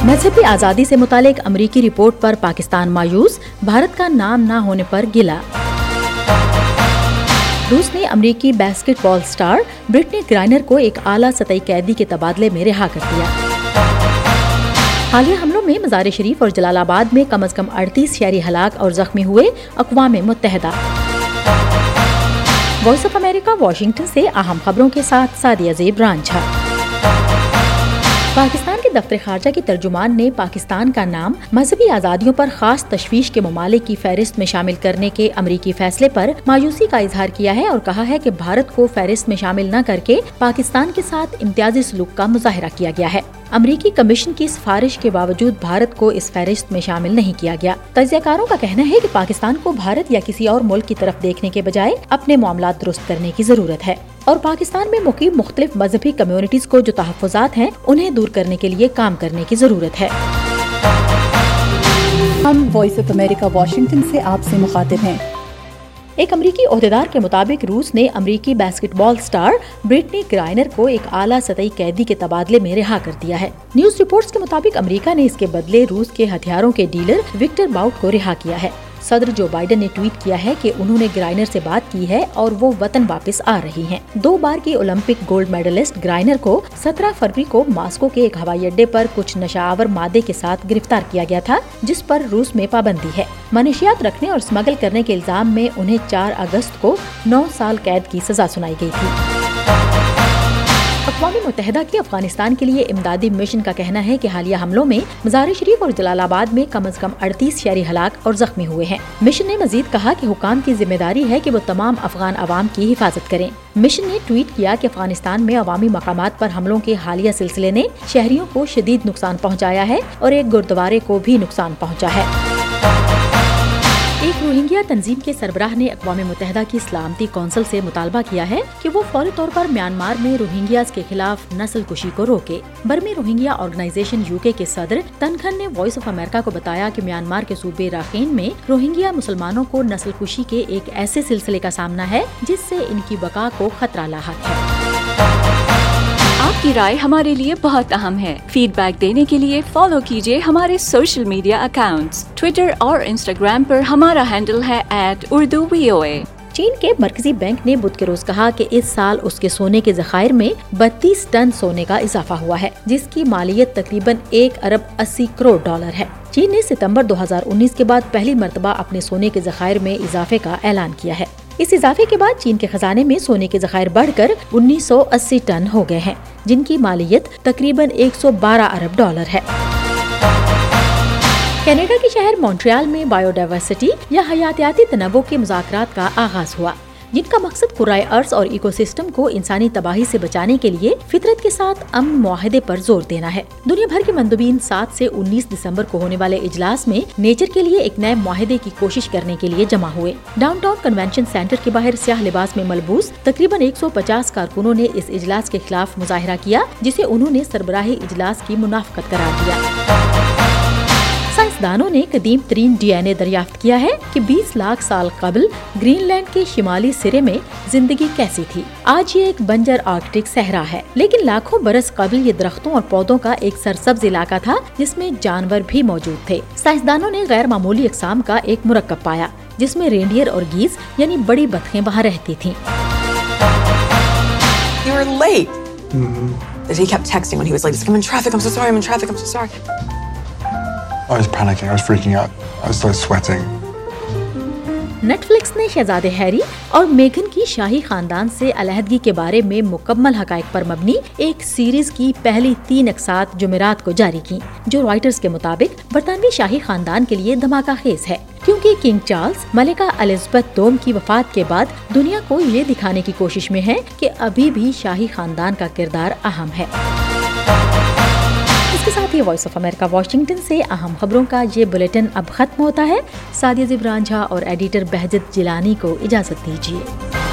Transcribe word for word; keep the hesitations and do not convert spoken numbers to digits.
मजहबी आज़ादी से मुतालिक अमरीकी रिपोर्ट पर पाकिस्तान मायूस, भारत का नाम न होने पर गिला। रूस ने अमरीकी बास्केटबॉल स्टार ब्रिटनी ग्राइनर को एक आला सतही कैदी के तबादले में रिहा कर दिया। हालिया हमलों में मज़ार शरीफ और जलालाबाद में कम अज कम अड़तीस शहरी हलाक और जख्मी हुए, अक़वाम मुत्तहिदा। वॉइस ऑफ अमेरिका वाशिंगटन से अहम खबरों के साथ सादिया ज़ेब रांझा। पाकिस्तान के दफ्तर खारजा की तर्जुमान ने पाकिस्तान का नाम मजहबी आज़ादियों पर खास तशवीश के ममालिक की फहरिस्त में शामिल करने के अमरीकी फैसले पर मायूसी का इजहार किया है और कहा है कि भारत को फहरिस्त में शामिल न करके पाकिस्तान के साथ इम्तियाजी सलूक का मुजाहरा किया गया है। अमरीकी कमीशन की सिफारिश के बावजूद भारत को इस फहरिस्त में शामिल नहीं किया गया। तज्ज़ियाकारों का कहना है कि पाकिस्तान को भारत या किसी और मुल्क की तरफ देखने के बजाय अपने मामलात दुरुस्त करने की जरूरत है और पाकिस्तान में मुकीम मुख्तलिफ मजहबी कम्युनिटीज को जो तहफ़्फ़ुज़ात हैं उन्हें दूर करने के लिए काम करने की जरूरत है। हम वॉइस ऑफ अमेरिका वाशिंगटन से आपसे मुखातिब हैं। एक अमरीकी ओहदेदार के मुताबिक रूस ने अमरीकी बास्केटबॉल स्टार ब्रिटनी ग्राइनर को एक आला सतही कैदी के तबादले में रिहा कर दिया है। न्यूज रिपोर्ट्स के मुताबिक अमेरिका ने इसके बदले रूस के हथियारों के डीलर विक्टर बाउट को रिहा किया है। सदर जो बाइडेन ने ट्वीट किया है कि उन्होंने ग्राइनर से बात की है और वो वतन वापस आ रही हैं। दो बार की ओलंपिक गोल्ड मेडलिस्ट ग्राइनर को सत्रह फरवरी को मॉस्को के एक हवाई अड्डे पर कुछ नशाआवर मादे के साथ गिरफ्तार किया गया था, जिस पर रूस में पाबंदी है। मनशियात रखने और स्मगल करने के इल्जाम में उन्हें चार अगस्त को नौ साल कैद की सजा सुनाई गई थी। अक़वाम मुत्तहिदा के अफगानिस्तान के लिए इमदादी मिशन का कहना है कि हालिया हमलों में मज़ार शरीफ और जलालाबाद में कम अज कम अड़तीस शहरी हलाक और जख्मी हुए हैं। मिशन ने मजीद कहा कि हुकाम की जिम्मेदारी है कि वो तमाम अफगान अवाम की हिफाजत करें। मिशन ने ट्वीट किया कि अफगानिस्तान में अवामी मकामात पर हमलों के हालिया सिलसिले ने शहरियों को शदीद नुकसान पहुँचाया है और एक गुरुद्वारे को भी नुकसान पहुँचा है। एक रोहिंग्या तंजीम के सरबराह ने अक़वाम मुत्तहिदा की सलामती कौंसिल से मुतालबा किया है कि वो फौरी तौर पर म्यांमार में रोहिंग्याज के खिलाफ नस्ल कुशी को रोके। बर्मी रोहिंग्या ऑर्गेनाइजेशन यूके के सदर तनखन ने वॉइस ऑफ अमेरिका को बताया कि म्यांमार के सूबे राखीन में रोहिंग्या मुसलमानों को नस्ल कुशी के एक ऐसे सिलसिले का सामना है जिससे इनकी बका को खतरा लाहक है। आपकी राय हमारे लिए बहुत अहम है। फीडबैक देने के लिए फॉलो कीजिए हमारे सोशल मीडिया अकाउंट्स। ट्विटर और इंस्टाग्राम पर हमारा हैंडल है at Urdu V O A. चीन के मरकजी बैंक ने बुध के रोज कहा कि इस साल उसके सोने के ज़खायर में बत्तीस टन सोने का इजाफा हुआ है, जिसकी मालियत तकरीबन एक अरब अस्सी करोड़ डॉलर है। चीन ने सितंबर दो हज़ार उन्नीस के बाद पहली मर्तबा अपने सोने के ज़खायर में इजाफे का ऐलान किया है। इस इजाफे के बाद चीन के खजाने में सोने के ज़खायर बढ़कर उन्नीस सौ अस्सी टन हो गए हैं, जिनकी मालियत तकरीबन एक सौ बारह अरब डॉलर है। कनाडा के शहर मॉन्ट्रियल में बायोडाइवर्सिटी या हयातियाती तनव्वुर के मुज़ाकरात का आगाज हुआ, जिनका मकसद कुर्राए अर्ज़ और इकोसिस्टम को इंसानी तबाही से बचाने के लिए फितरत के साथ अमन मुआहदे पर जोर देना है। दुनिया भर के मंदुबीन सात से उन्नीस दिसंबर को होने वाले इजलास में नेचर के लिए एक नए मुआहदे की कोशिश करने के लिए जमा हुए। डाउनटाउन कन्वेंशन सेंटर के बाहर स्याह लिबास में मलबूस तकरीबन एक सौ पचास कारकुनों ने इस इजलास के खिलाफ मुजाहिरा किया, जिसे उन्होंने सरबराही इजलास की मुनाफकत करार दिया। साइंसदानों ने कदीम तरीन डी एन ए दरियाफ्त किया है कि बीस लाख साल कबल ग्रीनलैंड के शिमाली सिरे में जिंदगी कैसी थी। आज ये एक बंजर आर्कटिक सहरा है, लेकिन लाखों बरस कबल ये दरख्तों और पौधों का एक सरसब्ज इलाका था जिसमें जानवर भी मौजूद थे। साइंसदानों ने गैर मामूली अक़साम का एक मुरक्कब पाया, जिसमें रेंडियर और गीज यानी बड़ी बतखें वहाँ रहती थीं। You were late. Mm-hmm. He kept texting when he was late. He's like, I'm in traffic. I'm so sorry. I'm in traffic. I'm so sorry. I was panicking. I was freaking out. I was like sweating. Netflix ने शहजादे Harry और मेघन की शाही खानदान से अलहदगी के बारे में मुकम्मल हकायक पर मबनी एक सीरीज की पहली तीन अक़सात जुमेरात को जारी की, जो रॉयटर्स के मुताबिक बरतानवी शाही खानदान के लिए धमाका खेज है, क्योंकि किंग चार्ल्स मलिका एलिज़ाबेथ दोम की वफात के बाद दुनिया को ये दिखाने की कोशिश में है कि अभी भी शाही खानदान का किरदार अहम है। इसके साथ ही वॉइस ऑफ अमेरिका वाशिंगटन से अहम खबरों का ये बुलेटिन अब खत्म होता है। सादिया ज़ेब रांझा और एडिटर बहजत जिलानी को इजाजत दीजिए।